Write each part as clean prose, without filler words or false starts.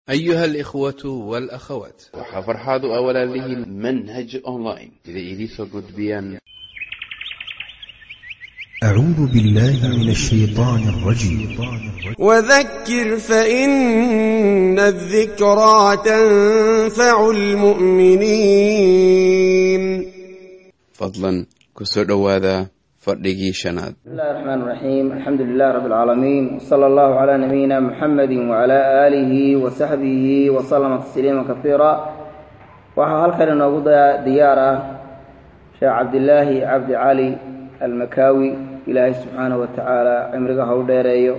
أيها الإخوة والأخوات، وحفرحاد أولا له منهج أونلاين إذا إليسو قدبيان. أعوذ بالله من الشيطان الرجيم. وذكر فإن الذكرى تنفع المؤمنين. فضلا كسر هذا فردقي شناد. بسم الله الرحمن الرحيم. الحمد لله رب العالمين، صلى الله على نبينا محمد وعلى آله وصحبه وسلم تسليما كثيرا. وحال خير نوجد ديارة شيخ عبد الله عبد علي المكاوي، إلهي سبحانه وتعالى عمرك هوديريو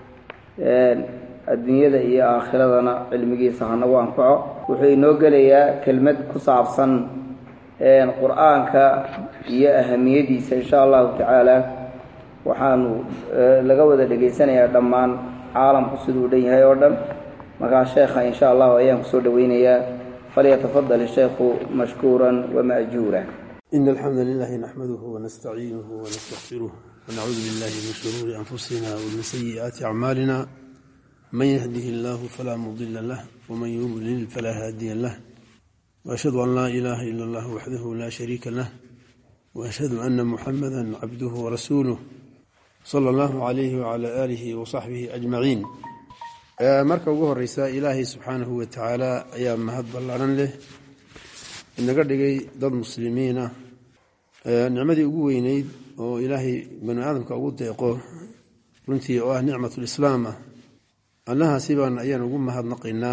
الدنيا هي آخرتنا علمي صحنا وانفعه. وحي نوجليا كلمة كصعبصا القرآن هي أهميتي إن شاء الله تعالى. وحانو لقوة لقيسنا يا دمان عالم قصدوا لي هاي وردم مقع الشيخ إن شاء الله وأيام قصدوا وينيا، فليتفضل الشيخ مشكورا ومأجورا. إن الحمد لله نحمده ونستعينه ونستغفره ونعوذ بالله من شرور أنفسنا ومن سيئات أعمالنا. من يهده الله فلا مضل له ومن يضلل فلا هادي له. وأشهد أن لا إله إلا الله وحده لا شريك له، وأشهد أن محمدا عبده ورسوله صلى الله عليه وعلى آله وصحبه أجمعين. marka ugu horeysa ilaahay subxaanahu wa tacaala ayaa mahad ballaaran leh inaga dhigay dad muslimiin ah. nicmadii ugu weyneyd oo ilaahay bani aadamka ugu deeqo runtii oo ah nicmatul islaam ah, annahaasi baan ayaan ugu mahadnaqaynaa.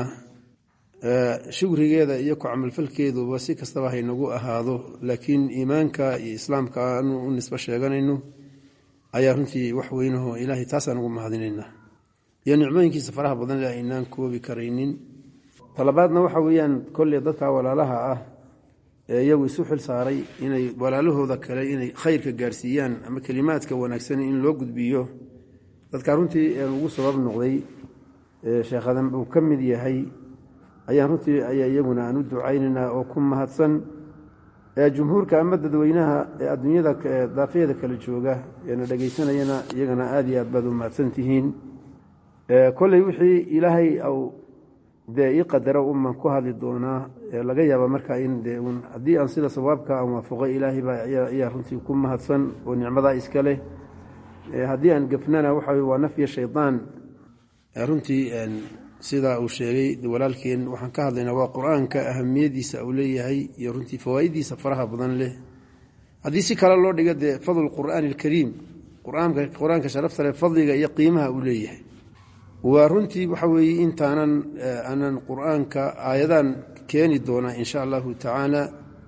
shukrigeeda iyo ku camalfalkeeduba si kastaba haynagu ahaado, laakiin iimaanka iyo islaamka aanu u nisbo sheeganayno ayaa runtii wax weynahoo ilaahay taasaan ugu mahadinaynaa, iyo nicmooyinkiisa faraha badan leh aynaan koobi karaynin. talabaadna waxa weeyaan kolley dadka walaalaha ah ee iyagu isu xil saaray inay walaalahooda kale inay khayrka gaarsiiyaan ama kelimaadka wanaagsan in loo gudbiyo, dadka runtii ugu sabab noqday sheekhadan uu ka mid yahay ayaan runtii ayaa iyaguna aan u ducaynaynaa oo ku mahadsan. jumhuurka ama dadweynaha ee adduunyada daafeeda kala jooga eena dhegaysanayana iyagana aad iyo aad baad u mahadsan tihiin. kolley wixii ilaahay au dee ii qadaro uman ku hadli doonaa, laga yaaba markaa in dee haddii aan sida sawaabka aan waafaqo ilaahay baa ayaa runtii ku mahadsan oo nicmadaa iska leh. haddii aan gafnana waxa waa nafya shaydaan. runtii sida uu sheegay walaalkeen waxaan ka hadlaynaa waa qur-aanka ahamiyadiisa uu leeyahay iyo runtii fawaa'idiisa faraha badan leh. haddii si kale loo dhigo dee fadl qur'aani alkariim, qur-aanka sharafta leh fadliga iyo qiimaha uu leeyahay waa runtii waxa weeye intaanan aanan qur-aanka aayadaan keeni doonaa insha allahu tacaala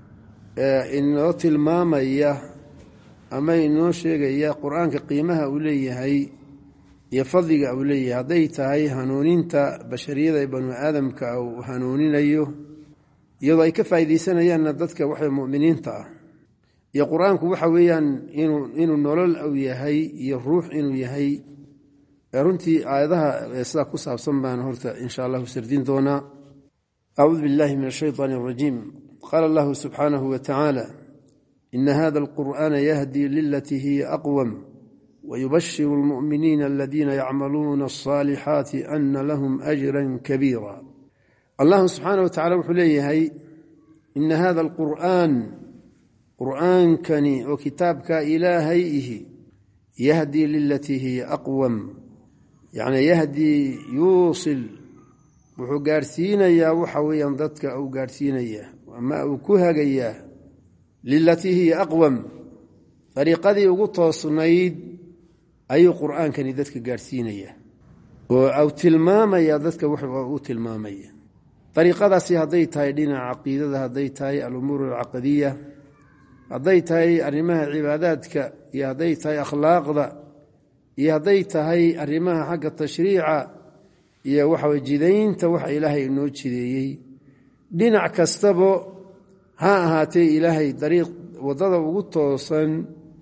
inoo tilmaamaya ama inoo sheegaya qur-aanka qiimaha uu leeyahay iyo fadliga uu leeyahay. hadday tahay hanuuninta bashariyada ee banu aadamka uu hanuuninayo iyadoo ay ka faa'iidaysanayaanna dadka waxa mu'miniinta ah, iyo qur-aanku waxa weeyaan inuu nolol uu yahay iyo ruux inuu yahay. runtii aayadaha sidaa ku saabsan baan horta insha allahu sardin doonaa. acuudu billahi min ashayطaani الrajiim. qaala allahu subxaanahu wa tacaala ina hada alqur'aana yahdi lilatii hiya aqwam wayubashiru اlmu'miniina aladiina yacmaluuna الصaalixaati ana lahum ajra kabiira. allahu subxaanaه wa tacala wuxuu leeyahay ina hada alqur'aan, qur'aankani oo kitaabka ilaahay ihi, yahdi lilatii hiya aqwam, yacni yahdii yuusil wuxuu gaarhsiinayaa waxa weeyaan dadka uu gaarhsiinayaa ama uu ku hagayaa lilatii hiya aqwam, dariiqadii ugu toosnayd ayuu qur'aankani dadka gaarhsiinayaa oo uu tilmaamayaa dadka wax uu tilmaamaya. dariiqadaasi hadday tahay dhinaca caqiidada, hadday tahay alumuur alcaqadiya, hadday tahay arrimaha cibaadaadka, iyo hadday tahay akhlaaqda, iyo hadday tahay arrimaha xagga tashriica iyo waxa jidaynta waxa ilaahay inoo jideeyey. dhinac kastaba ha ahaatee ilaahay dariiq waddada ugu toosan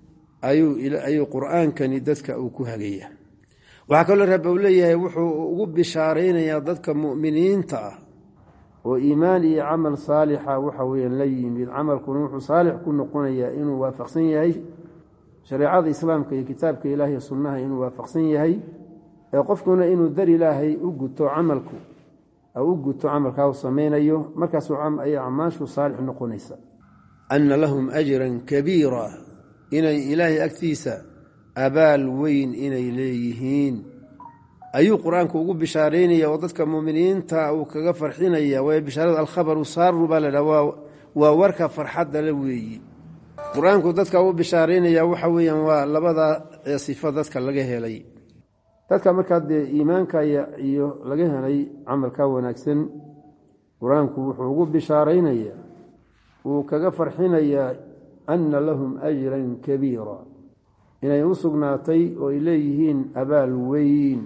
ayuu qur'aankani dadka uu ku hagaya. waxaa kaloo rabbi uu leeyahay wuxuu ugu bishaaraynayaa dadka mu'miniinta ah oo iimaan iyo camal saalixa waxa weeyaan la yimid. camalkuna wuxuu saalix ku noqonayaa inuu waafaqsan yahay shareecada islaamka iyo kitaabka ilaahay iyo sunnaha inuu waafaqsan yahay, qofkuna inuu dar ilaahay u guto camalku u guto camalkaa u samaynayo markaas ay acmaashu saalix noqonaysa anna lahum ajran kabiira inay ilaahay agtiisa abaal weyn inay leeyihiin ayuu qur-aanku ugu bishaaraynaya oo dadka muuminiinta uu kaga farxinaya waa bishaarada alkhabaru saaru baa la dhahaa waa warka farxadda la weeyi qur-aanku dadka ugu bishaaraynaya waxa weeyaan waa labada sifo dadka laga helay dadka markaa dee iimaanka iyo laga helay camalka wanaagsan qur-aanku wuxuu ugu bishaaraynaya uu kaga farxinayaa anna lahum ajran kabiira inay u sugnaatay oo ay leeyihiin abaal weyn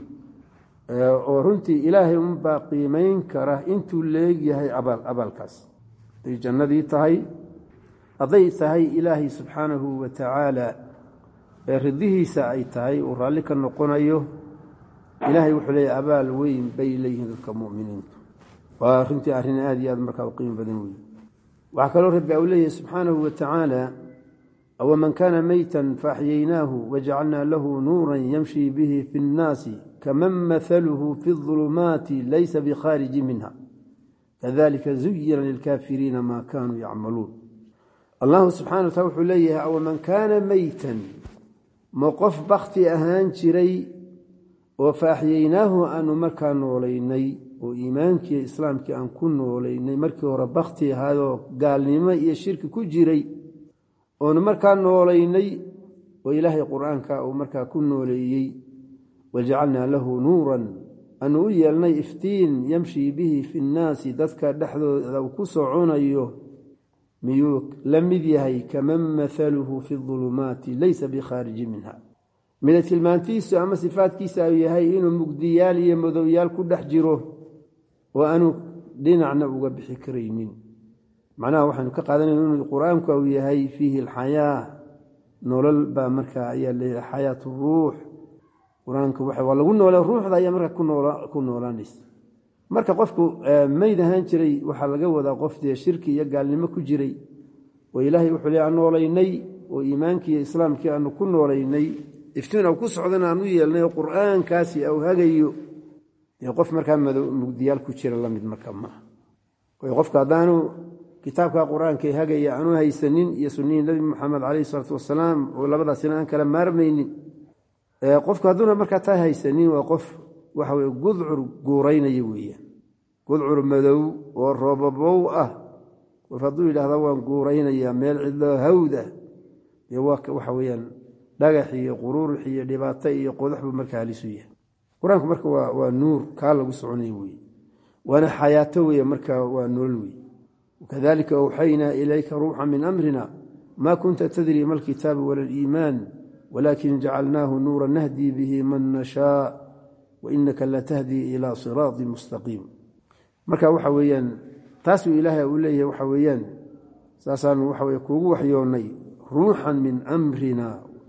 oo runtii ilaahay unbaa qiimayn kara intuu leegyahay abaalkaas hadday jannadii tahay hadday tahay ilaahay subxaanahu wa tacaala ee ridihiisa ay tahay uu raalli ka noqonayo ilaahay wuxuu leeyahay abaal weyn bay leeyihiin dadka mu'miniintu waa runtii arrin aad iyo aad markaa u qiimo badan weeye waxaa kaloo rabbi uu leeyahay subxaanahu wa tacaala awaman kaana maytan faaxyaynaahu wajacalnaa lahu nuuran yamshii bihi fi nnaasi kaman mahaluhu fi اظulumaati laysa bikhaariji minha kadalika zuyina lilkaafiriina maa kaanuu yacmaluun allahu subxana wa taala wuxuu leeyahay awaman kaana maytan ma qof bakti ahaan jiray oo faaxyaynaahu aanu markaa noolaynay oo iimaankii islaamkii aan ku noolaynay markii hore bakti ahaayoo gaalnimo iyo shirki ku jiray oonu markaa noolaynay oo ilaahay qur-aanka uu markaa ku nooleeyey wajacalnaa lahu nuuran aanu u yeelnay iftiin yamshii bihi fi nnaasi dadka dhexdooda uu ku soconayo miyuu la mid yahay kaman mahaluhu fi اظulumaati laysa bikhaariji minha mida tilmaantiisu ama sifaadkiisa uu yahay inuu mugdiyaal iyo madowyaal ku dhex jiro oo aanu dhinacna uga bixi karaynin macnaha waxaanu ka qaadanayna inuu qur-aanku uu yahay fiihi alxayaa nolol baa markaa ayaa leeyahay xayaatu ruux qur-aanku waa lagu noolaa ruuxda ayaa markaa ku noolaanaysa marka qofku mayd ahaan jiray waxaa laga wadaa qof dee shirki iyo gaalnimo ku jiray oo ilaahay wuxuu leeyahay aan noolaynay oo iimaankii iyo islaamkii aanu ku noolaynay iftiin au ku socdana aan u yeelnay oo qur-aankaasi au hagayo dee qof markaa mugdiyaal ku jira la mid marka maaha way qofka haddaanu kitaabka qur-aanka hagaya aanu haysanin iyo sunnihii nebi moxamed calayhi salaatu wasalaam oo labadaasina aan kala maarmaynin qofku hadduuna markaa taa haysanin waa qof waxa weye gudcur guuraynaya weeyaan gudcur madow oo roobabow ah qof hadduu yidhaahda waan guuraynayaa meel cidloo hawda dee waxa weeyaan dhagax iyo quruurux iyo dhibaato iyo qodax buu markaa halisu yahay qur-aanku marka waa nuur kaa lagu soconaya weye waana xayaato weeye marka waa nolol weye wakadalika awxaynaa ilayka ruuxa min amrina ma kunta tadri ma alkitaabu wala aliimaan walakin jacalnaahu nuura nahdii bihi man nashaa wainaka latahdii ilaa siraaطi mustaqiim marka waxa weeyaan taasuu ilaahay uu leeyahay waxa weeyaan saasaanu waxa weye kuugu waxyoonnay ruuxan min amrina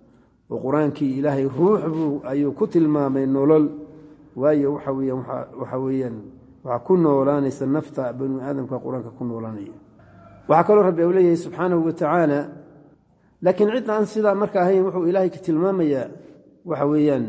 oo qur-aankii ilaahay ruux buu ayuu ku tilmaamay nolol waayo waxa weeyaan waxaa ku noolaanaysa nafta banu aadamka qur-aanka ku noolaanaya waxaa kaloo rabbi uu leeyahay subxaanahu wa tacaala laakiin cid aan sidaa marka ahayn wuxuu ilaahay ka tilmaamayaa waxa weeyaan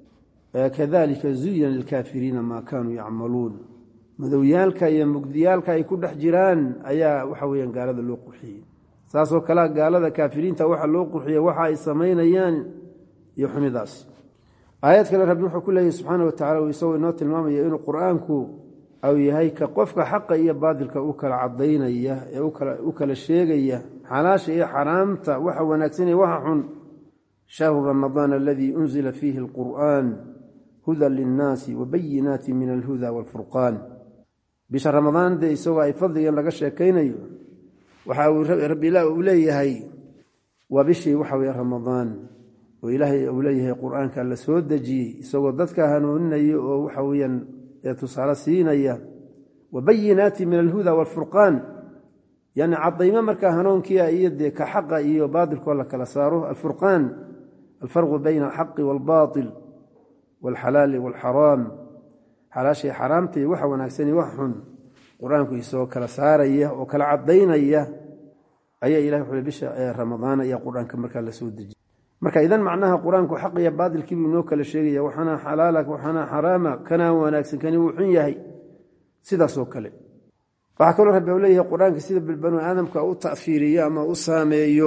kadalika zuyina lilkaafiriina maa kaanuu yacmaluun madowyaalka iyo mugdiyaalka ay ku dhex jiraan ayaa waxa weyaan gaalada loo qurxiyey saasoo kalea gaalada kaafiriinta waxa loo qurxiyey waxa ay samaynayaan iyo xumidaas aayad kale rabbi wuxuu ku leeyahy subxaana wa tacala isagoo inoo tilmaamaya inuu qur-aanku au yahay ka qofka xaqa iyo baadilka u kala cadaynaya ee u kala sheegaya xalaasha iyo xaraamta waxa wanaagsan iyo waxa xun shahru ramadaan aladii unzila fiihi alqur'aan hudan linnaasi wabayinaati min alhuda waalfurqaan bisha ramadaan dee isagoo ay fadligan laga sheekaynayo waxa uu rabbi ilaah uu leeyahay waa bishii waxa weye ramadaan oo ilaahay uu leeyahay qur-aanka la soo dejiyey isagoo dadka hanuuninaya oo waxa weeyaan tusaale siinaya wabayinaati min alhuda waalfurqaan yani cadaymo markaa hanuunkia iyo dee ka xaqa iyo baatilkoo la kala saaro alfurqaan alfarqu bayna alxaqi waalbaatil waalxalaali waalxaraam xalaashay xaraamta iyo waxa wanaagsani wax xun qur-aanku isagoo kala saaraya oo kala cadaynaya ayaa ilahi wuxuu bisha ramadaan ayaa qur-aanka markaa la soo dejiyey marka idan macnaha qur-aanku xaq iyo baadilkiibuu inoo kala sheegaya waxaana xalaala waxaana xaraama kanaa wanaagsan kani wuu xun yahay sidaasoo kale waxaa kaloo rabbi uu leeyahay qur-aanka sida bilbanu aadamka u ta'fiiriyo ama u saameeyo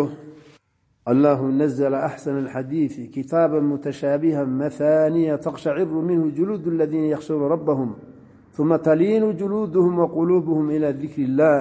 allahu nazla axsana alxadiidi kitaaban mutashaabihan mahaaniya taqshaciru minhu juluudu aladiina yakhshawna rabbahum uma taliinu juluuduhum waquluubuhum ila dikri illah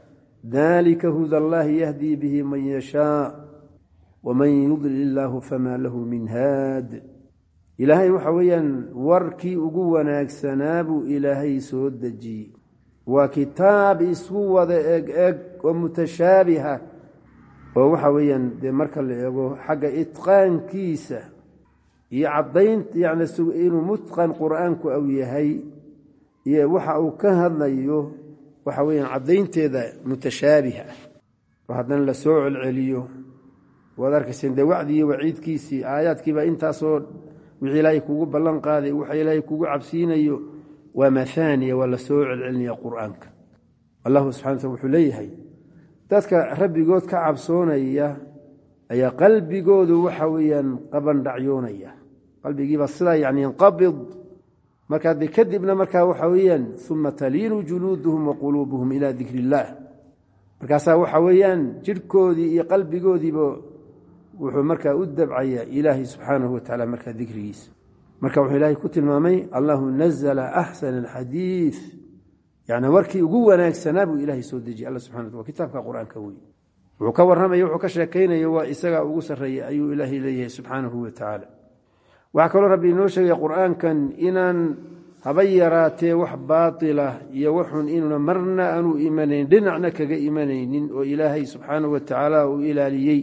dalika huda allahi yahdii bihi man yashaa waman yudlil illaahu famaa lahu min haad ilaahay waxa weeyaan warkii ugu wanaagsanaa buu ilaahay soo dejiyey waa kitaab isku wada eg oo mutashaabiha oo waxa weeyaan dee marka la eego xagga itqaankiisa iyo caddaynta yacni inuu mutqan qur-aanku au yahay iyo waxa uu ka hadlayo waxa weeyaan caddaynteeda mutashaabiha oo haddana la soo celceliyo waad arkayseen dee wacdi iyo waciidkiisii aayaadkiiba intaasoo wixii ilaahay kugu ballan qaaday waxa ilaahay kugu cabsiinayo waa mahaaniya waa la soo celcelinaya qur-aanka allahu subxana wataala wuxuu leeyahay dadka rabbigood ka cabsoonaya ayaa qalbigoodu waxa weeyaan qabandhacyoonaya qalbigiiba sidaa yani yanqabid markaa dee kadibna markaa waxa weeyaan uma taliinu juluuduhum waquluubuhum ilaa dikri illaah markaasaa waxa weeyaan jidhkoodii iyo qalbigoodiiba wuxuu markaa u dabcayaa ilaahay subxaanahu watacaala markaa dikrigiisa marka wuxuu ilaahay ku tilmaamay allahu nazla axsana alxadiid yani warkii ugu wanaagsanaa buu ilaahay soo dejiyey alla subxana wataala kitaabka qur-aanka wey wuxuu ka warramaya wuxuu ka sheekaynayo waa isagaa ugu sarreeyay ayuu ilaahay leeyahay subxaanahu watacaala waxaa kaloo rabbi inoo sheegay qur-aankan inaan haba yaraatee wax baatilah iyo waxun inuuna marna aanu imanayn dhinacna kaga imanaynin oo ilaahay subxaanahu watacaala uu ilaaliyey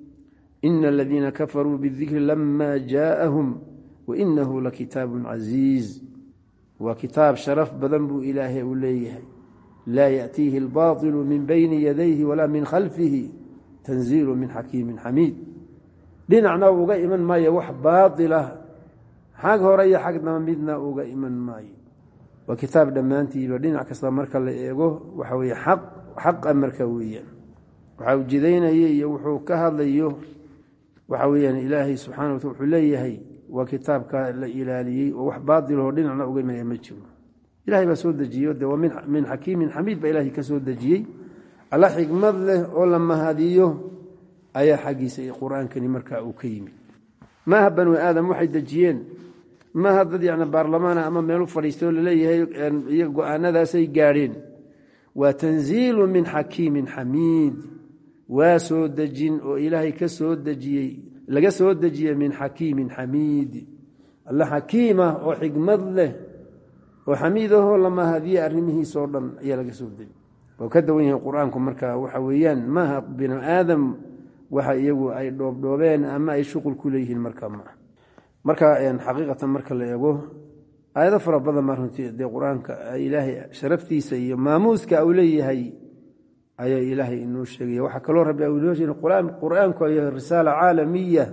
ina aladiina kafaruu bidikri lama jaaءahum wainahu lakitaabun casiiz waa kitaab sharaf badan buu ilaahay uu leeyahay laa yaأtiihi اlbaطilu min bayni yadayhi walaa min khalfihi tanziilu min xakiimin xamiid dhinacna uga iman maayo wax baailah xag hore iyo xag dama midna uga iman maayo waa kitaab dhammaantiiba dhinac kasta marka la eego waxa weye xaqa marka weeyaan waxa uu jidaynaya iyo wuxuu ka hadlayo waxa weeyaan ilaahay subxana wataala wuxuu leeyahay waa kitaabka la ilaaliyey oo wax baadiloo dhinacna uga imanaya ma jiro ilahay baa soo dejiyo de waa min xakiimin xamiid baa ilaahay ka soo dejiyey alla xikmad leh oo la mahadiyo ayaa xaggiisa iyo qur-aankani markaa uu ka yimid maaha banu aadam waxay dejiyeen maaha dad yani baarlamaana ama meel u fadhiistay oo laleeyahay iyo go-aanadaasay gaadheen waa tanziilu min xakiimin xamiid waa soo dejin oo ilaahay ka soo dejiyey laga soo dejiyey min xakiimin xamiid alla xakiima oo xikmad leh oo xamiid ahoo la mahadiye arrimihiisoo dhan ayaa laga soo dejiyey oo ka dawan yahay qur-aanku marka waxa weeyaan maaha binu aadam waxa iyagu ay dhoobdhoobeen ama ay shuqul ku leeyihiin marka maaha marka xaqiiqatan marka la eego aayado fara badan baa runtii dee qur-aanka ilaahay sharaftiisa iyo maamuuska uu leeyahay ayaa ilaahay inoo sheegaya waxaa kaloo rabbi inoo sheegay qur-aanku ay risaalo caalamiya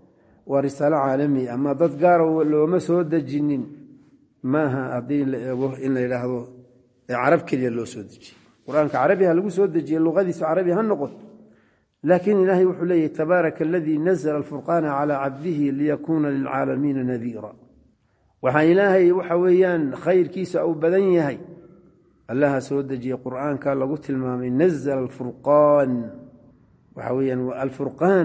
waa risaalo caalami ama dad gaara looma soo dejinin maaha haddii la eego in la yidhaahdo carab keliya loo soo dejiyey qur-aanka carabi ha lagu soo dejiyey luqadiisu carabi ha noqoto laakiin ilaahay wuxuu leeyahy tabaaraka aladii nazla alfurqaana calaa cabdihi liyakuuna lilcaalamiina nadiira waxaa ilaahay waxa weeyaan khayrkiisa uu badan yahay allaha soo dejiyey qur'aanka lagu tilmaamay nazla alfurqaan waxa weeyaan alfurqaan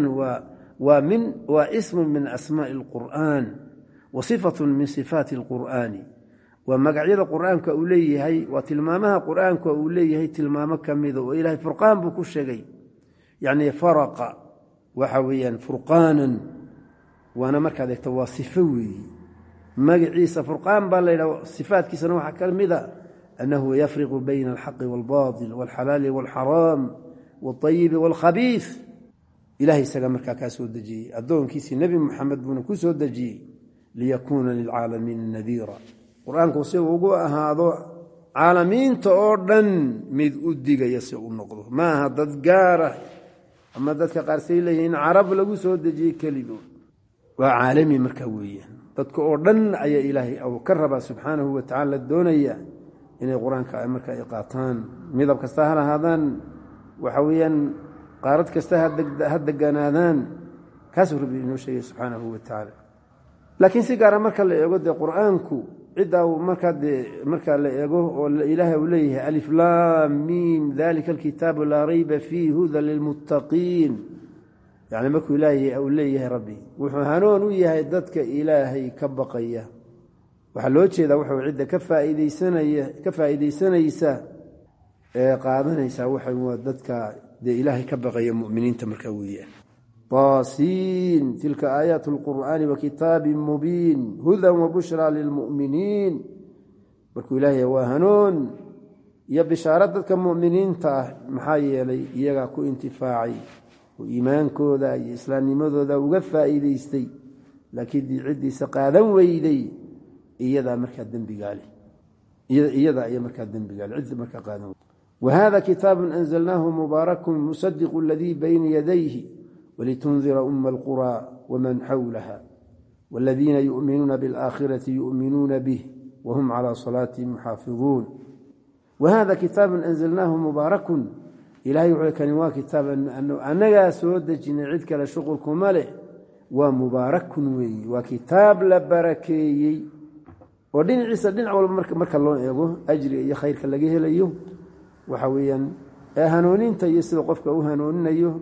waa ismu min asmaa'i alqur'aan wa sifatun min sifaati alqur'aani waa magacyada qur'aanka uu leeyahay waa tilmaamaha qur'aanka uu leeyahay tilmaamo ka mida oo ilaahay furqaan buu ku sheegay yacni faraqa waxa weeyaan furqaanan waana markaad eegto waa sifo weeye magaciisa furqaan baa la yidhaha sifaadkiisana waxaa ka mid a annahu yafriqu bayna alxaqi waalbaatil waalxalaali waalxaraam waalayibi waalkhabiis ilahay isaga markaa kaa soo dejiyey addoonkiisii nebi moxamed buuna ku soo dejiyey liyakuuna lilcaalamiina nadiira qur-aanku si uu ugu ahaado caalamiinta oo dhan mid u digaya si u noqdo maaha dad gaara ama dadka qaarsay leeyihiin carab lagu soo dejiyey keligood waa caalami markaa weeyaan dadka oo dhan ayaa ilaahay uu ka rabaa subxaanahu watacaala doonaya inay qur-aanka marka ay qaataan midab kasta ha lahaadaan waxa weeyaan qaarad kasta ha deganaadaan kaasuu rabbi inoo sheegay subxaanahu watacaala laakiin si gaara marka la eego dee qur-aanku عدة مركا لأيقوه إله وليه ألف لام ميم ذلك الكتاب لا ريب فيه هدى للمتقين يعني مكو إلهي أو ليه ربي وحنون وياه ضدك إلهي كبقية وحلوتش إذا وحو عدة كفى إيدي سنة يسا قادنا يسا وحو ضدك دي إلهي كبقية مؤمنين تمركوية طاسين تلك آيات القرآن وكتاب مبين هدى وبشرى للمؤمنين بركو إلهي وهنون يا بشارتك مؤمنين محايا لي يقاكو انتفاعي وإيمان كودا إسلام مذودا وقفا إليستي لكن دي عدي سقادا ويدي إيضا مركا الدنبي قالي إيضا إيا مركا الدنبي قالي عد مركا قادا وهذا كتاب أنزلناه مبارك مصدق الذي بين يديه ولتنذر أم القرى ومن حولها والذين يؤمنون بالآخرة يؤمنون به وهم على صلاتهم محافظون وهذا كتاب أنزلناه مبارك إلهي يقولك أنه كتاب أنه سود جنعيدك لشغلكم عليه ومبارك وكتاب لبركي ودين عيسى دين أول مركا الله يقول أجري يا خير كاللقيه ليه وحويا هنونين تيسر قفك وهنونين أيه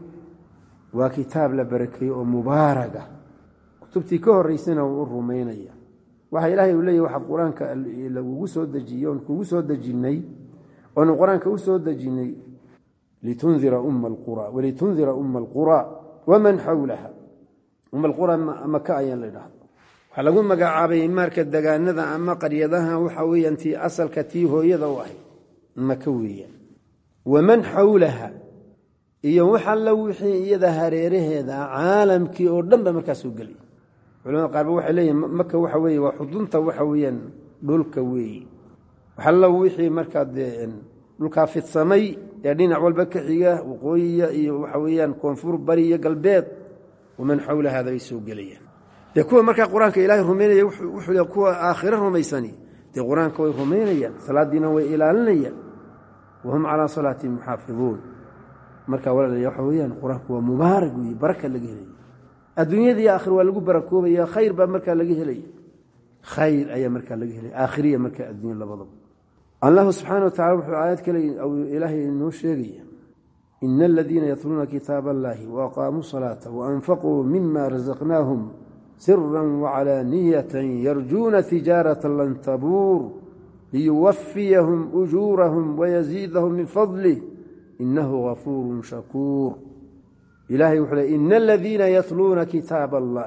وكتاب لبركي ومباركة كتبتي كهر ريسنا والرومينية وحي إلهي ولي وحا قرآنك لو وسود دجيون كوسود دجيني وأن قرآنك وسود دجيني لتنذر أم القرى ولتنذر أم القرى ومن حولها أم القرى مكايا لنا حلقون مقعابي ماركة دقانذا أما قريضها وحويا انتي أصل كتيه يضوحي مكويا ومن حولها iyo waxa la wixii iyada hareeraheeda caalamkii oo dhanba markaas u galay culimada qaar waxay leeyihiin Makka waxa weeye waa xudunta waxa weeyaan dhulka weeye waxa la wixii markaa dhulka fidsamay ee dhinac walba ka xiga waqooyiga iyo waxa weeyaan koonfur bari iyo galbeed ومن حول هذا يسوق ليه يكون markaa quraanka ilaahay rumeynaya wuxuu kuwa aakhira rumeysani de quraanka way rumeynayaan salaadina way ilaalinayaan وهم على صلاتهم محافظون marka walaalayaal waxa weeyaan quraanku waa mubaarak iyo baraka laga helay adduunyada iyo aakhir waa lagu barakoobaya khayr ba marka laga helay khayr ayaa marka laga helay aakhiriya marka adduunyada labadaba Allah subhanahu wa ta'ala wuxuu aayad kale oo ilaahay inoo sheegay innal ladina yatluna kitaballahi wa aqamus salata wa anfaqu mimma razaqnahum sirran wa alaniyatan yarjuna tijaratan lan tabur liyuwaffiyahum ujurahum wa yazidahum min fadlihi إنه غفور شكور إلهي وحده إن الذين يتلون كتاب الله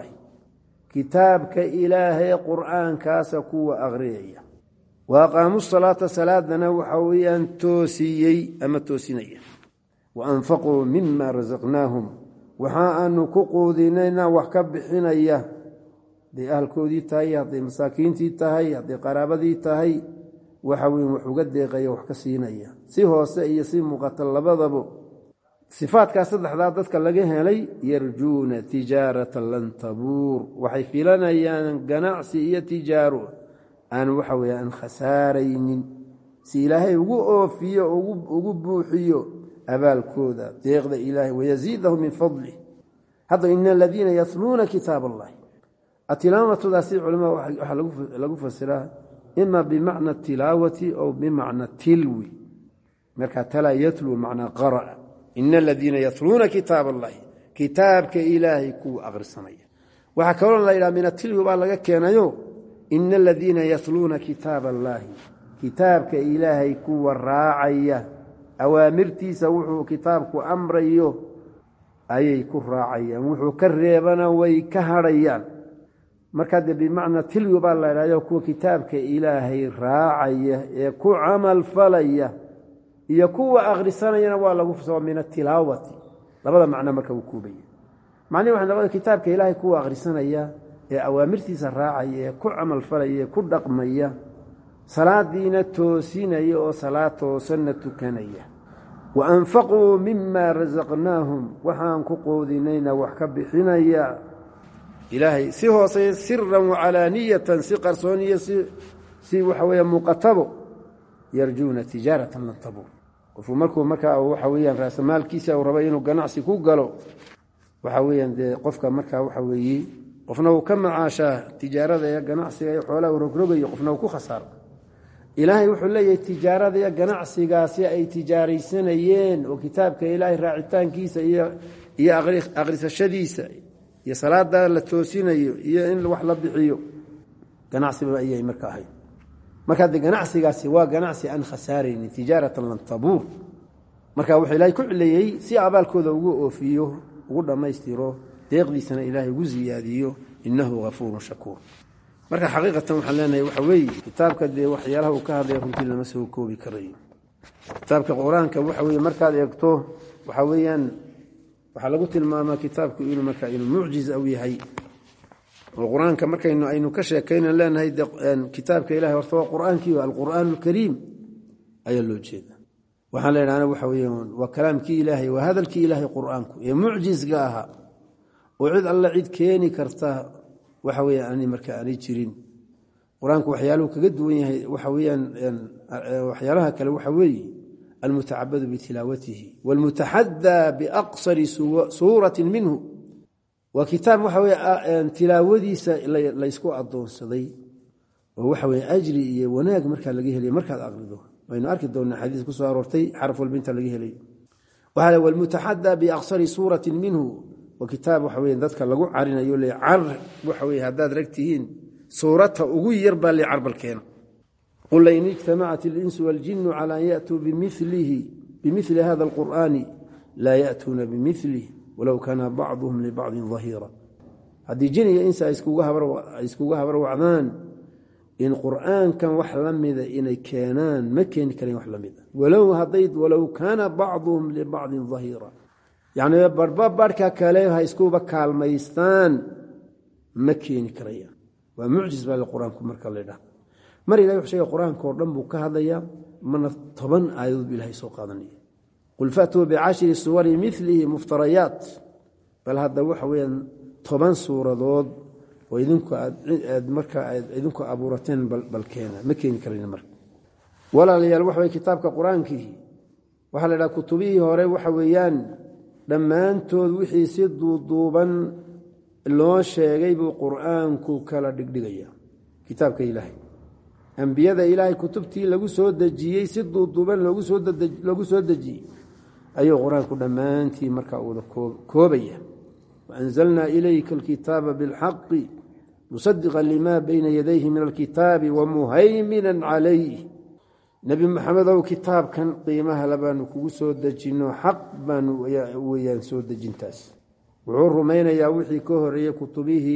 كتابك إلهي قرآن كاسكو أغرية وأقاموا الصلاة صلاة وحويا توسيي أما توسينية وأنفقوا مما رزقناهم وحاء نكوكو دينينا وحكب حينية دي أهل كودي تهي دي مساكين تهي دي قرابة تهي وحوين وحقد ديقيا وحكسينيا سي هوسه iyo si muuqata labadaba sifaadka saddexda dadka laga helay yarjuuna tijaratan lan tabur waxay filanayaan ganacsi iyo tijaaro aan waxa weeyaan khasaaraynin si ilaahay ugu oofiyo ugu buuxiyo abaalkooda deeqda ilaahay wayaziidahu min fadli hada innal ladina yatluna kitaballahi atilamatu dasi ulama waxa lagu fasiraa إما بمعنى التلاوة أو بمعنى التلو مركا تلا يتلو معنى قرأ إن الذين يتلون كتاب الله كتابك إلهي كو أغرسنية وحكونا الله إلى من التلو بالله كينيو إن الذين يتلون كتاب الله كتابك إلهي كو الراعية أوامرتي سوحو كتابك أمريو أي كو الراعية وحو كريبنا ويكهريان markaad bimaana tilwi baa la yiraahdo kuwa kitaabka ilaahay raacaya ee ku amal falaya iyo kuwa akhrisanayna waa lagu fasoo min tilawati labada macna marka uu kuubay macna waxa labada kitaabka ilaahay kuwa akhrisanaya ee awaamirtiisa raacaya ee ku amal falaya ku dhaqmaya salaadiina toosinaya oo salaato sunnatu kanaya wa anfaqu mimma razaqnahum waxaan ku qoodinayna wax ka bixinaya إلهي سي سرا وعلانية سي قرصونية سي وحويا مقتبو يرجون تجارة لن تبور وفي مركا وحويا راس مال كيسا وربينو قناعسي كو قالو وحويا قفك مركا وحويا qofna uu ka macaashaa tijaarada iyo ganacsiga iyo xoolaha uu rogrogayo qofna uu ku khasaaro ilaahay wuxuu leeyahay tijaarada iyo ganacsigaasi ay tijaaraysanayeen oo kitaabka ilaahay raacitaankiisa iyo aqrisashadiisa iyo salaada la toosinayo iyo in wax la bixiyo ganacsiba ayay marka ahayd marka ganacsigaasi waa ganacsi aan khasaaraynin tijaaratan lan tabuur marka wuxuu ilaahay ku cileeyay si abaalkooda ugu oofiyo ugu dhamaystiro deeqdiisana ilaahay ugu ziyaadiyo innahu ghafuurun shakuur marka xaqiiqatan waxaan leenahay waxa weeye kitaabka dee waxyaalaha uu ka hadlaya runtii lama soo koobi karayo kitaabka qur-aanka waxa weeye markaad eegto waxa weeyaan waxaa lagu tilmaamaa kitaabku inuu markaa inuu mucjiz aw yahay oo qur-aanka markaynu aynu ka sheekaynan leenahay kitaabka ilahay horta waa qur-aankii waa alqur'aan alkariim ayaa loo jeeda waxaan leenahana waxa weeyaan waa kalaamkii ilaahay waa hadalkii ilaahay qur-aanku ee mucjizga ahaa oo cid alla cid keeni karta waxa weeyaan ani marka aanay jirin quraanku waxyaaluhu kaga duwan yahay waxa weeyaan waxyaalaha kale waxa weeye المتعبد بتلاوته والمتحدى بأقصر سورة منه وكتاب وحوي تلاودي لا يسكو أدون صدي وحوي أجري وناق مركز لقيه لي مركز أغلده وإن أركض دون حديث كسوة رورتي حرف البنت لقيه لي وهذا والمتحدى بأقصر سورة منه وكتاب وحوي ذاتك لقو عرنا يولي عر وحوي هداد ركتهين سورتها أغير بالي عرب الكين قل لئن اجتمعت الإنس والجن على أن يأتوا بمثل هذا القرآن لا يأتون بمثله ولو كان بعضهم لبعض ظهيرا هذه جن إنس يسكوها بروعدان إن قرآن كان وحلم إذا إن كانان مكين كان وحلم إذا ولو كان بعضهم لبعض ظهيرا يعني برباب بركة كاليها يسكوبا كالميستان مكين كريا ومعجز بالقرآن كمركا لله mar ilaahay wax sheegay quraanka oo dhan buu ka hadlaya mana 10 aayad ilaahay soo qaadanaya qul fatu bi 10 suwari mithlihi muftariyat bal hada waxa weeyaan 10 suuradood oo idinku marka idinku abuurateen bal keena ma keen karina mar wala liyaal waxa weey kitaabka quraankii waxa la yiraahdaa kutubihi hore waxa weeyaan dhamaantood wixii si duuban loo sheegay buu quraanku kala dhigdhigaya kitaabka ilaahay أنبياء إلهي كتبتي لغو سو دجيي سدو دوبان لغو سو دجيي أي قرآن كنا ما أنتي مركا أولا كوبية وأنزلنا إليك الكتاب بالحق مصدقا لما بين يديه من الكتاب ومهيمنا عليه نبي محمد أو كتاب كان قيمها لبان كو سو دجينو حق بان ويان سو دجينتاس وعور رمينا يا وحي كهرية كتبه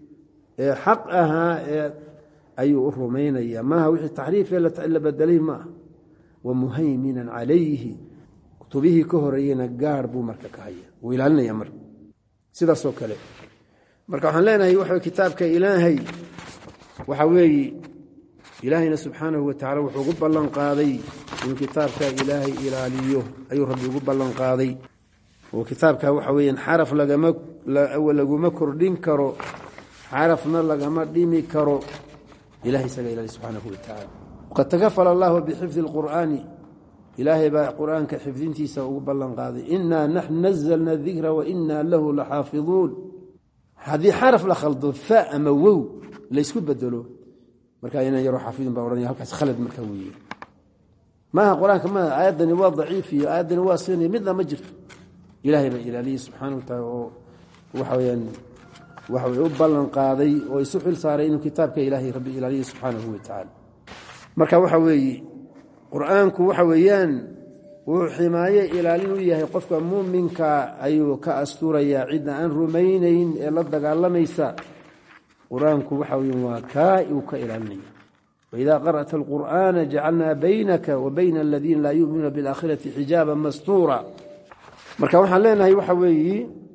حقها أي الرومين ما هو التحريف إلا بدليه ما ومهيمنا عليه كتبه كهرينا قارب مركك هيا ويلالنا يا مر سيدا سوكله مركا waxaan leenahay waxa kitaabka ilaahay waxa weey ilaahayna subhanahu wa ta'ala wuxuu ugu ballan qaaday in kitaabka ilaahay ilaaliyo ayuu rabbi ugu ballan qaaday oo kitaabka waxa weeyaan xaraf lagama kordhin karo xarafna lagama dhimi karo إلهي سجى إلهي سبحانه وتعالى وقد تكفل الله بحفظ القرآن إلهي بقى قرآن كحفظنتي سأقبلن قاضي إنا نحن نزلنا الذكر وإنا له لحافظون هذه حرف لخلط فاء موو ليس كل بدلوه مركاينا يروح حافظين بأوراني هلكاس خلد مركوية ما قرآن كما آيات نواة ضعيفة آيات نواة صينية مثل مجر إلهي بقى إلهي سبحانه وتعالى وحويا وحوي بلن قاضي ويسحل صار إنه كتابك إلهي ربي إلهي سبحانه وتعالى مركا وحوي قرآنك وحويان وحماية إلهي وياه قفك مؤمنك أيو كأستورة يا عدنا أن رمينين إلا الدقاء الله ميسا قرآنك وحوي وكاء وكإلهي وإذا قرأت القرآن جعلنا بينك وبين الذين لا يؤمنون بالآخرة حجابا مستورا مركا وحلينا هي وحوي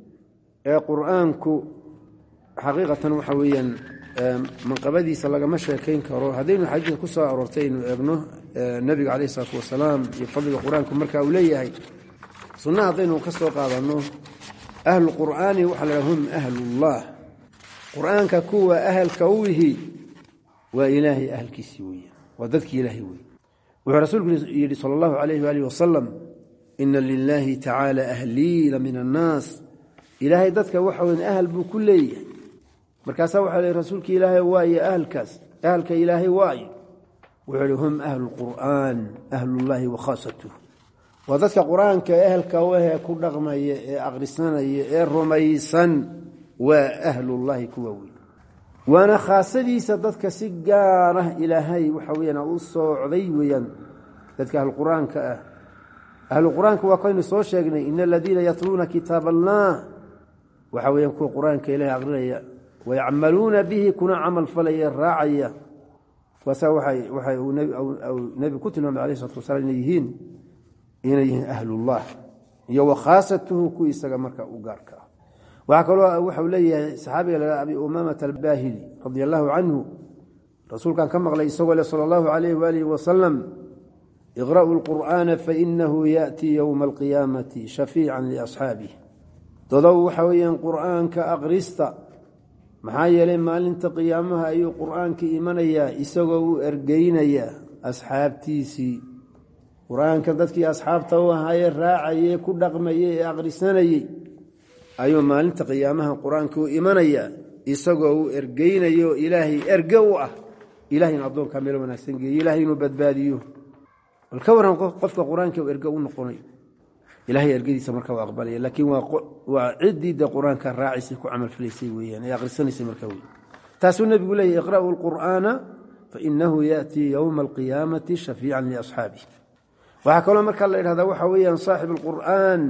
قرآنك حقيقة وحويا من قبدي صلى الله عليه وسلم كرو هذين حاجة كسر أرتين ابنه النبي عليه الصلاة والسلام يفضل القرآن كمركا أوليه صنع ذين وكسر قاضنه أهل القرآن وحلهم أهل الله قرآن ككوة أهل كوه وإلهي أهل كسوية وذلك إلهي وي ورسول صلى الله عليه وآله وسلم إن لله تعالى أهليل من الناس إلهي ذاتك وحوين أهل بكلية markaasaa waxaa leeyahay rasuulka ilaahay waaye ahalkaas ahalka ilaahay waaye wuxuu yidhi hum ahlulqur'aan ahlullaahi wa khaasatuh waa dadka qur-aanka ehelka wahee ku dhaqmaya ee akhrisanaya ee rumaysan waa ahlullaahi kuwa weyn waana khaasadiisa dadka si gaar ah ilaahay waxa weeyaan u soocday weeyaan dadka ahlulqur'aanka ah ahlulqur'aanka waa kaynu soo sheegnay ina aladiina yatluuna kitaab allah waxa weeyaan kuwa qur-aanka ilaahay aqrinaya wayacmaluuna bihi kuna camal falaya raacaya waasaa waxay uu nebi ku tilmaamay alayhi salatu wasalaam inay yihiin ahlullah iyo wa khaasatuhu ku isaga marka u gaarka ah waxaa kaloo waxau leeyahay saxaabiga la abi umamata albaahili radia allahu canhu rasuulkan ka maqlay isagoo le sala allahu alayhi waalihi wasalam iqra'uu alqur'aana fainahu ya'tii yowma alqiyaamati shafiican liasxaabih dadow waxa weeyaan qur'aanka aqrista maxaa yeelay maalinta qiyaamaha ayuu qur'aanka imanayaa isagoo u ergeynaya asxaabtiisii qur-aanka dadkii asxaabta u ahaaye raacayee ku dhaqmayey ee akhrisanayey ayuu maalinta qiyaamaha qur-aanka u imanayaa isagoo u ergeynayo ilaahay erge u ah ilahay in addoonkaa meel wanaagsan geeyo ilahay inuu badbaadiyo bal ka waran qofka qur-aanka erge u noqonay ilahay ergadiisa marka waa aqbalaya laakiin waa ciddii de qur-aanka raacaysay ku camalfalaysay weeyaan ee akhrisanaysay marka wey taasuu nebigu leeyahy iqra'uu alqur'aana fainahu ya'tii yowma alqiyaamati shafiican liasxaabih waxaa kaloo markaa la idhahdaa waxa weeyaan saaxib alqur'aan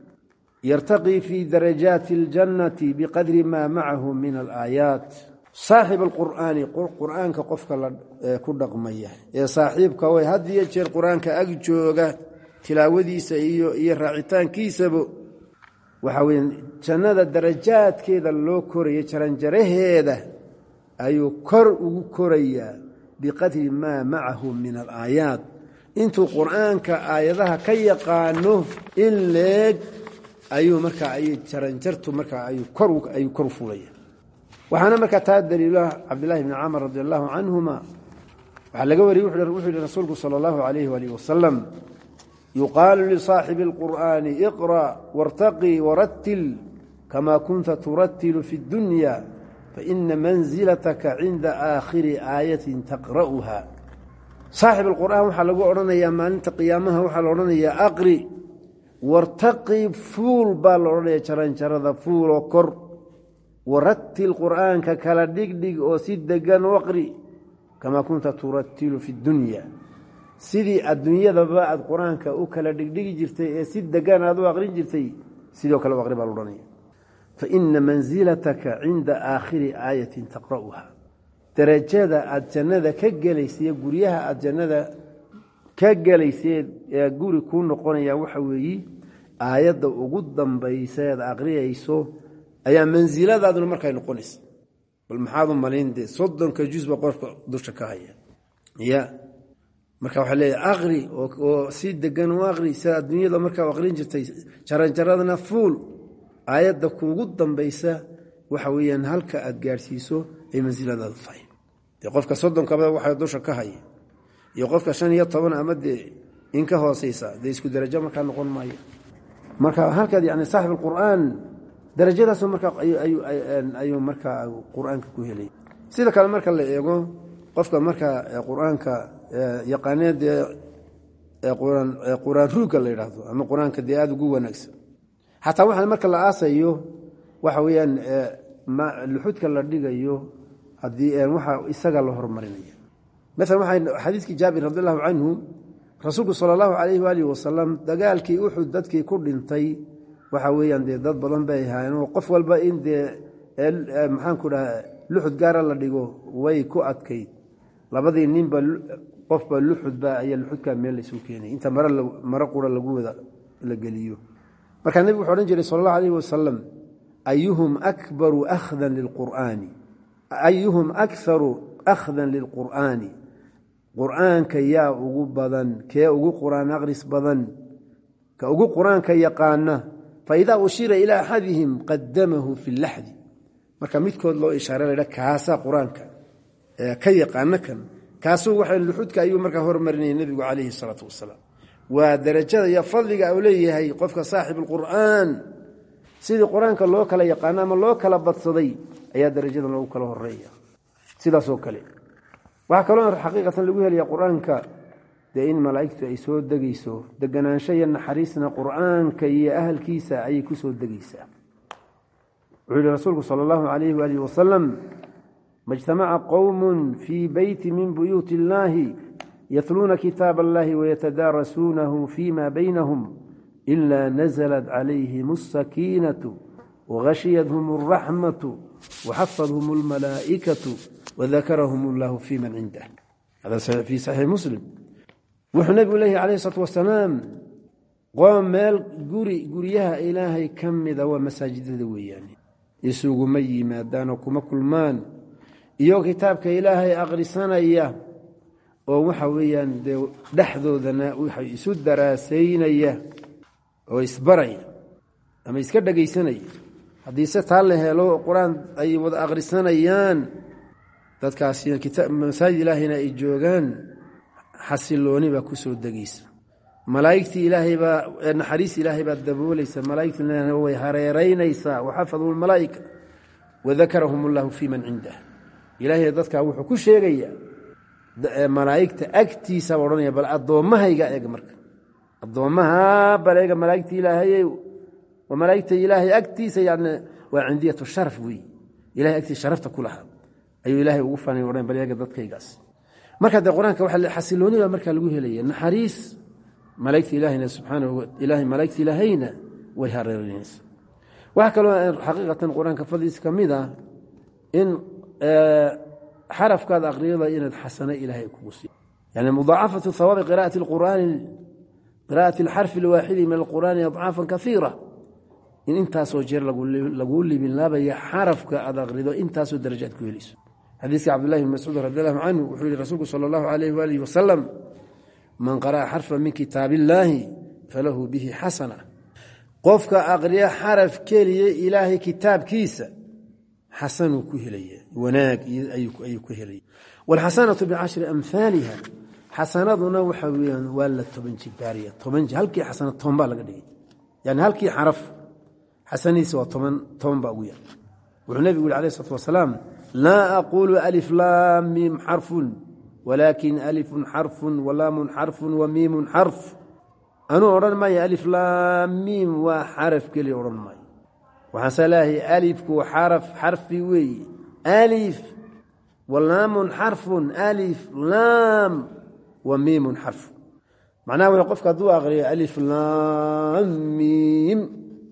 yartaqii fii darajaati aljannati biqadri maa macahu min alaayaat saaxib alqur'aani qur'aanka qofka ku dhaqmaya ee saaxiibka way had iyo jeer qur-aanka ag jooga tilaawadiisa iyo raacitaankiisaba waxa weeyaan jannada darajaadkeeda loo koraya jaranjaraheeda ayuu kor ugu korayaa biqadri maa macahu min alaayaat intuu qur'aanka aayadaha ka yaqaano in leeg ayuu markaa ay jaranjartu markaa ayuu kor u fulaya waxaana markaa taa daliilaha cabdillahi bni camar radi allahu canhuma waxaa laga wariyey wuxuu yihi rasuulku sala allahu alayhi waalihi wasalam yuqaalu lisaaxibi alqur'aani iqra' wartaqii warattil kamaa kunta turatilu fi اddunya faina manzilataka cinda aakhiri aayatin taqra'uha saaxib alqur'aan waxaa lagu odhanayaa maalinta qiyaamaha waxaa la odhanayaa aqri wartaqi fuul baa la odhanaya jaranjarada fuuloo kor warattil qur'aanka kala dhigdhig oo si degan u aqri kamaa kunta turatilu fi dunya sidii adduunyadaba aad qur-aanka u kala dhigdhigi jirtay ee si degan aad u aqrin jirtay sidoo kale u aqri baa la odhanaya faina manzilataka cinda aakhiri aayatin taqra'uha darajada aad jannada ka gelaysay guryaha aad jannada ka gelaysay ee guri kuu noqonaya waxa weeye aayadda ugu dambayseed aqriyayso ayaa mansiladaaduna markay noqonaysa bal maxaad u malayn dee 30 juzba qofka dusha ka haya ya marka waxaa leeyahay aqri oo si degan u aqri sida adduunyada markaa aqrin jirtay jaranjaradana fuul aayadda kuugu dambaysa waxa weeyaan halka aad gaarsiiso ay mansiladaadu tahay dee qofka 30 kabada waxaa dusha ka haya iyo qofka 15 ama dee in ka hooseysa dee isku darajo markaa noqon maayo marka halkaad yani saaxib alqur'aan darajadaas markaa ayuu markaa qur'aanka ku helay sida kale marka la eego qofka markaa qur'aanka yaqaaneed qur'aan ruuga la yiraahdo ama qur'aanka dee aad ugu wanaagsan xataa waxa marka la aasayo waxa weeyaan luxudka la dhigayo hadii waxa isaga la hormarinaya مثلا waxa xadiiski Jaabir radhiyallahu anhu rasuulku sallallahu alayhi wa alihi wasallam dagaalkii Uhud dadkii ku dhintay waxa weeyaan dad badan bay ahaayeen qof walba in maxaan ku dhahay luxud gaar la dhigo way ku adkay labadii ninba qofba luxud ba ay luxudka meel isu keenay inta mara qura lagu wada la galiyo marka nabi wuxuu oran jiray sallallahu alayhi wasallam ayuhum akbaru akhdan lilqur'ani ayuhum aktharu akhdan lilqur'ani qur'aanka yaa ugu badan kee ugu qur'aan aqris badan ka ugu qur'aanka yaqaana fa idha ushira ila ahadihim qaddamahu fi al-lahd marka midkood loo ishaaro leeyahay kaasa qur'aanka ka yaqaana kan kaasu waxa luxudka ayuu marka hormarinay nabigu kaleey salatu wasalaam wa darajada ya fadliga uu leeyahay qofka saaxib alqur'aan sidii quraanka loo kala yaqaan ama loo kala badsaday ayaa darajada loo kala horeeya sidaas oo kale waxa kale oo xaqiiqatan lagu helayaa quraanka in malaa'iktu ay soo dagayso deganaansho iyo naxariisna quraanka iyo ahlkiisa ay ku soo dagaysaa wuxuu rasuulku sallallahu alayhi wa alihi wasallam majtama'a qawmun fi bayti min buyuti llahi yatluna kitab allahi wa yatadarasunahu fima baynahum illa nazalat alayhim as-sakinatu wa ghashiyatuhum ar-rahmatu wa haffadhum al-malaa'ikatu wa dhakarahum allahu fi man 'indahu hada fi sahih muslim وحنبي الله عليه الصلاة والسلام قام مال قريها إلهي كمذا ومساجد ذوياني يسوق مي مادانكم كل مان إيو كتابك إلهي أغرسانا إياه ووحويا دحذو ذنا وحي يسود دراسين إياه ويسبري أما يسكد قيساني حديثة الله لو قرآن أي وضع أغرسانا إيان تذكاسين كتاب مساجد إلهينا إجوغان حسلوني بكسو الدقيس ملائكة إلهي نحريس إلهي بالدبوليس ملائكة هو هريرينيسا وحفظوا الملائكة وذكرهم الله في من عنده إلهي ذاتك أوحو كل شيء غير ملائكة أكتيسا ورانيا بل أضومها يقع مرك أضومها بل يقع ملائكة إلهي وملائكة إلهي أكتيسا يعني وعندية الشرف وي إلهي أكتيس شرفت كلها أي إلهي وقفاني ورانيا بل يقع ذاتك يقاس marka quraanka waxa xasilooniga marka lagu helayo naxariis malaa'ikta ilaahina subhanahu wa ta'ala malaa'ikta ilaahina way hareerayeen waxa kale oo xaqiiqatan quraanka fadhiis kamida in xarafka aqriyada in xasana ilaahay kugu si yani mudaafatu thawab qiraa'ati alquran qiraa'ati alharf alwahid min alquran ad'afan kathira in intaasoo jeer lagu libin laabaya xarafka aqriyada intaasoo darajad ku helayso حديث عبد الله بن مسعود رضي الله عنه وحول الرسول صلى الله عليه وآله وسلم من قرأ حرفا من كتاب الله فله به حسنة قفك أغريا حرف كلي إلهي كتاب كيسة حسن كهلية وناك أي كهلية والحسنة بعشر أمثالها حسنة نوحويا ولا طبنج بارية طبنج هل كي حسنة طنبا لقدي يعني هل كي حرف حسني سوى طنبا ويا والنبي يقول عليه الصلاة والسلام لا أقول ألف لام ميم حرف ولكن ألف حرف ولام حرف وميم حرف أنا أوران ماي ألف لام ميم وحرف كلي أوران ماي وحسلاه ألف وحرف حرف وي ألف ولام حرف ألف لام وميم حرف معناه ويقف كدو أغري ألف لام ميم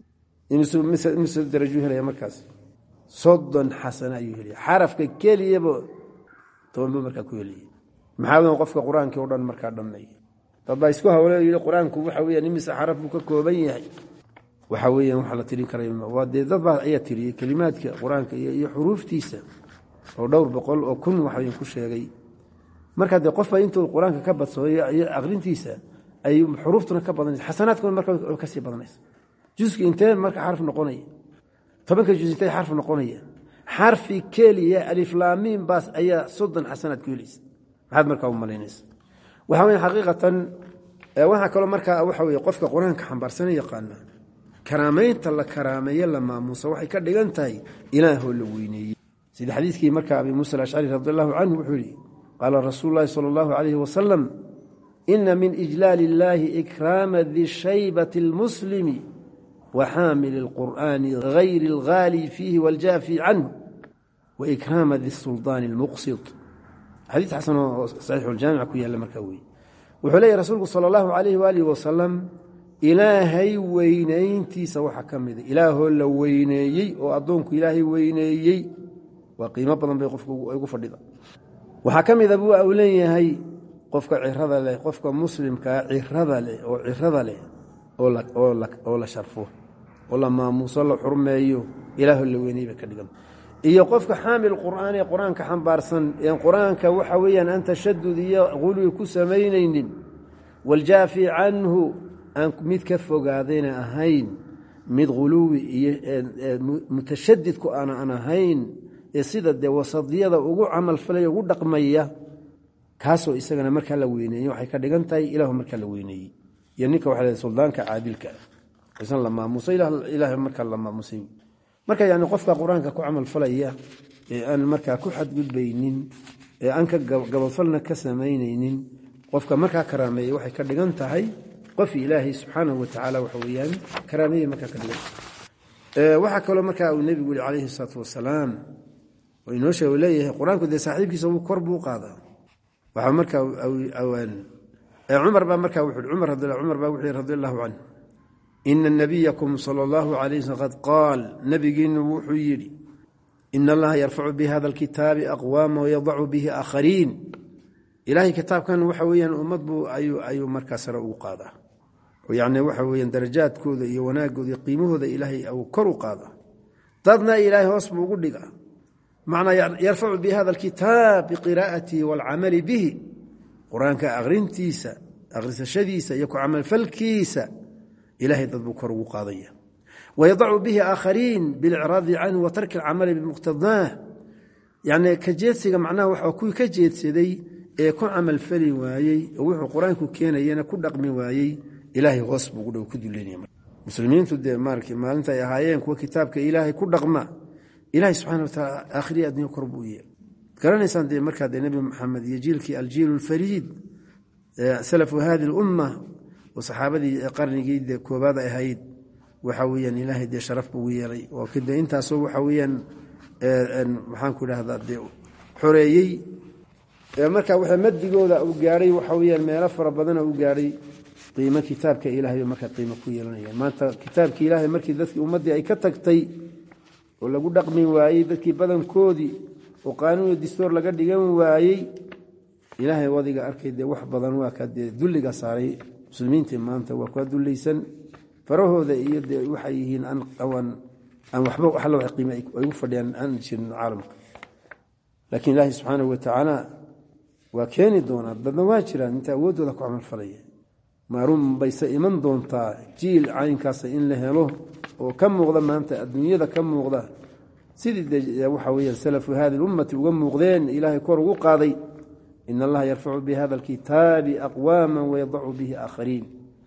مثل درجوه يا مركز صد حسنة يهلي حرف كلي يبو طبعا مركا كلي محاول وقفك قرآن كوران مركا دمي طب اسكوها ولا يقول قرآن كو وحويا نمس حرف كوبين وحويا وحلا تري كريم وادي ضبع اي تري كلمات قرآن كي حروف تيسا او دور بقول او كن وحويا كل شيء مركا دي قفا انتو القرآن كبد سوي اغرينتيسا اي حروفتنا كبدن حسنات كل مركا كسي بدنيس جزء انتين مركا حرف نقوني طبعا كجزئتين حرف نقونية حرف كلية ألف لام ميم بس أي صد حسنات كوليس هذا مركب مالينيس وحوي حقيقة وها كل مركب وحوي قفك قرآن كحنبرسنة يقالنا كرامين تلا كرامية لما موسى وحي كدغنتاي إله اللويني سيد حديث كي مركب أبي موسى الأشعري رضي الله عنه وحولي قال رسول الله صلى الله عليه وسلم إن من إجلال الله إكرام ذي الشيبة المسلم وحامل القرآن غير الغالي فيه والجافي عنه وإكرام ذي السلطان المقسط حديث حسن صحيح الجامع كويا المركوي وحلي رسولك صلى الله عليه وآله وسلم إلهي وينينتي سوى حكم ذي إله لو وينيي وأضونك إلهي وينيي وقيمة بضن بيقف الرضا وحكم ذا بو أولي هي قفك عرضا له قفك مسلم كعرضا له وعرضا له أولا شرفه ولا ما موصل حرميه إله اللي ويني بكدقم إيا قفك حامل القرآن يا قرآن كحنبارسن يا قرآن كوحويا أنت شدد يا غلو كسمينين والجافي عنه أنك ميت كفوق هذين أهين ميت غلو متشدد أنا هين يصيد دي وصدية وقو عمل فلي وقو دقمية كاسو إساقنا مركا لويني وحي كدقنتاي إله مركا لويني ينك وحالي سلطانك عادلك isan la maamusay ilaahay marka la maamusay marka yani qofka quraanka ku amal falaya ee aan marka ku xadgudbaynin ee aan ka gabadfalna ka sameynaynin qofka marka karaameeyay waxay ka dhigan tahay qof ilaahay subhanahu wa ta'ala waxa weeyaan karaameeyay marka ka dhigan waxa kale marka uu nabigu alayhi salatu wasalaam oo inoo sheegay quraanku de saaxiibkiisa uu kor buu qaadaa waxa marka awaan عمر بن مركا وحد عمر رضي الله عنه إن نبيكم صلى الله عليه وسلم قد قال نبي وحيري إن الله يرفع بهذا الكتاب أقوام ويضع به آخرين إلهي كتاب كان وحويا أمضبو أي مركا سرعو قاضة ويعني وحويا درجات كوذا يوناقو يقيموه ذا إلهي أو كرو قاضة ضدنا إلهي واسمه قل لك معنى يرفع بهذا الكتاب بقراءته والعمل به قرآنك أغرنتيسا أغرسشديسا يكو عمل فالكيسا إلهي تذكر وقاضية ويضع به آخرين بالإعراض عنه وترك العمل بمقتضاه يعني كجيتسي معناه وحكوي كجيتسي دي يكون عمل فلي وايي وحو قرآنك كينا ينا كل رقم وايي إلهي غصب وقلوا كدو لين مسلمين تدي ماركي ما أنت يا هايين كو كتابك إلهي كل رقم إلهي سبحانه وتعالى آخرية أدني كربوية كان إنسان دي مركز النبي محمد يجيلك الجيل الفريد سلف هذه الأمة وصحابة قرن جيد كوبادا هايد وحويا إلهي دي شرف بويري وكده انت سو حويا محان كل هذا دي حريي مركز وحمد جودا أو جاري وحويا ما يرفع ربنا أو جاري قيمة كتابك إلهي مركز قيمة كويري ما أنت كتابك إلهي مركز ذاتك أمدي أي كتكتي ولا قد رقمي وايي ذاتك بدن كودي وقانون الدستور لقد دغان وايي ilaahay wadiga arkayde wax badan waa ka dulliga saaray muslimiinta maanta waa ka dulleysan farahooda iyo waxay yihiin aan waxba wax loo qiimay ay u fadhiyaan aan jirin caalamka laakiin ilaahay subhanahu wa ta'ala waa keeni doona dadna waa jiraan inta awoodooda ku amal falay maarum baysa iman doonta jiil caynkaas in la helo oo ka muuqda maanta adduunyada ka muuqda sidii waxa weeyaan salafu hadi ummati uga muuqdeen ilaahay kor ugu qaaday إن الله يرفع بهذا الكتاب أقواما ويضع به آخرين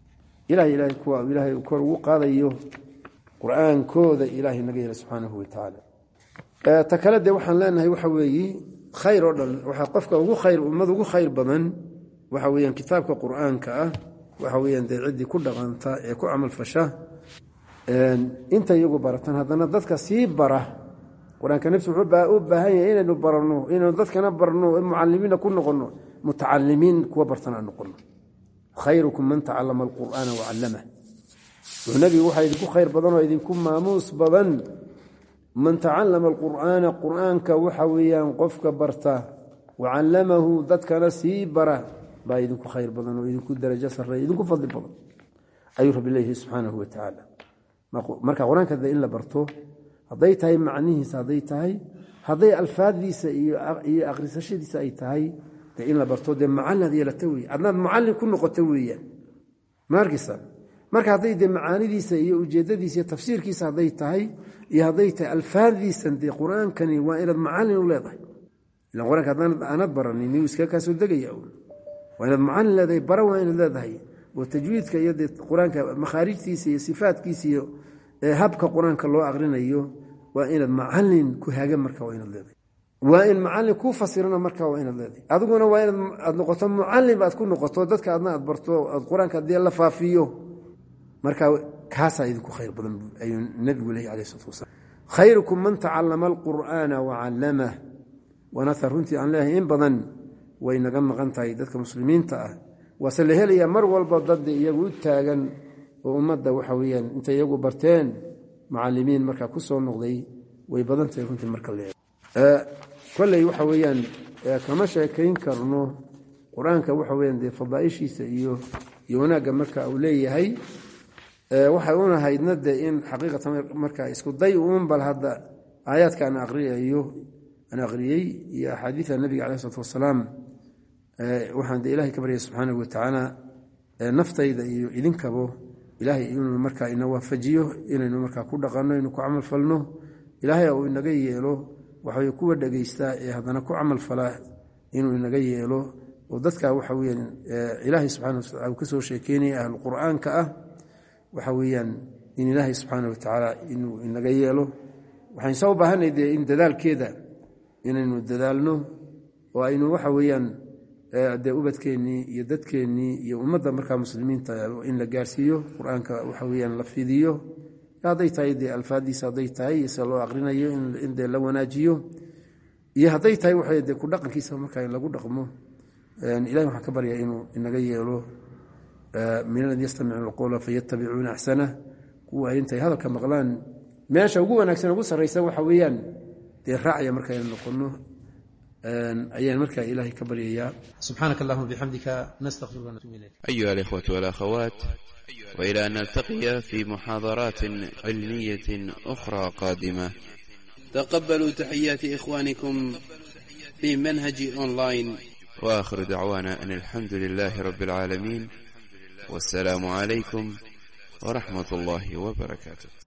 إلهي كور وقاضي قرآن كود إلهي النبي سبحانه وتعالى تكلد وحن لأنه وحوي خير وحقفك وخير أمد وخير بمن وحويا كتابك قرآن كأه وحويا ذي عدي كل غنطاء يكو عمل فشاه انت يقو برتان هذا نضدك سيب بره قرآن كان نفسه حبه هي إن نبرنه إن نضدك نبرنه المعلمين كنا قلنا متعلمين كوبرتنا نقولنا خيركم من تعلم القرآن وعلمه والنبي وحي يدكو خير بدن ويدكم ماموس بدن من تعلم القرآن كوحويا قفك برته وعلمه ضدك نسيبره بايدكو خير بدن ويدكو درجة سر يدكو فضل بدن أيها بالله سبحانه وتعالى مركا قرآن كذا إلا برته هضيتها معنيه هضيتها هضي الفاظيسه iyo aqrisashadiisa ay tahay in la barto de macna diila tawi adna muallim ku noqotawiya markisa marka haday de macaanidiisa iyo ujeedadiisa tafsiirkiisa haday tahay iyo haday tahay alfaadhiisa de quraankani waa ila macallin u leedahay ila quraanka aanad baranay inuu iska ka soo dagaya waa ila macallin leedahay barawaan leedahay oo tajwiidka iyo de quraanka makharijtiisa iyo sifaadkiisa iyo habka quraanka loo aqrinayo waa in macallin ku haga marka waa in leedahay waa in macallin ku fasirana marka waa in leedahay adiguna waa in aad noqoto muallim aad ku noqoto dadka aadna aad barto quraanka hadii la faafiyo marka kaasa idinku khayr badan ayuu nabiga alayhi salatu wasallam khayrukum man ta'allama alqur'ana wa 'allama wa natharunti an lahi in badan way naga maqan tahay dadka muslimiinta ah wasalahelaya mar walba dad iyagu taagan oo ummadda waxa weeyaan inta iyagu barteen macallimiin marka ku soo noqday way badan tahay runtii marka leeyahay kulay waxa weeyaan kama sheekayn karno quraanka waxa weeyaan de fadaaishiisa iyo wanaaga marka uu leeyahay waxa uu haydna de in xaqiiqatan marka isku day uun bal hadda aayaadka aan aqriyay iyo xadiiska nabiga kaleey sallallahu alayhi wasallam waxaan de ilaahay kabariyay subhanahu wa ta'ala naftayda iyo idinkabo ilaahay inuu marka ina waafajiyo inaynu marka ku dhaqano inuu ku amal falno ilaahay uu inaga yeelo waxa kuwa dhageystaa ee hadana ku amal falaa inuu inaga yeelo oo dadka waxa weeyaan ilaahay subhanahu wa ta'ala ka soo sheekeynay ahlul quraanka ah waxa weeyaan in ilaahay subxaana watacaala inuu inaga yeelo waxaan soo baahanay dee in dadaalkeeda inaynu dadaalno oo aynu waxa weeyaan dee ubadkeennii iyo dadkeennii iyo ummadda markaa muslimiinta in la gaarsiiyo qur-aanka waxa weeyaan la fidiyo hadday tahay dee alfaadiisa hadday tahay iyo sida loo aqrinayo in dee la wanaajiyo iyo hadday tahay waxay dee ku dhaqankiisa markaa in lagu dhaqmo ilahay waxaan ka baryaa inuu inaga yeelo min alladii yastamicuuna alqawla fayattabicuuna axsanah kuwa ay intay hadalka maqlaan meesha ugu wanaagsan ugu sarraysa waxa weeyaan dee raacya markaa in noqono ayaan markaa ilaahay ka baryayaa subxaanaka allahuma bixamdika nastaghfiruka wa natuubu ilayk أيها الإخوة والأخوات، وإلى أن نلتقي في محاضرات علمية أخرى قادمة، تقبلوا تحيات إخوانكم في منهج أونلاين، وآخر دعوانا أن الحمد لله رب العالمين، والسلام عليكم ورحمة الله وبركاته.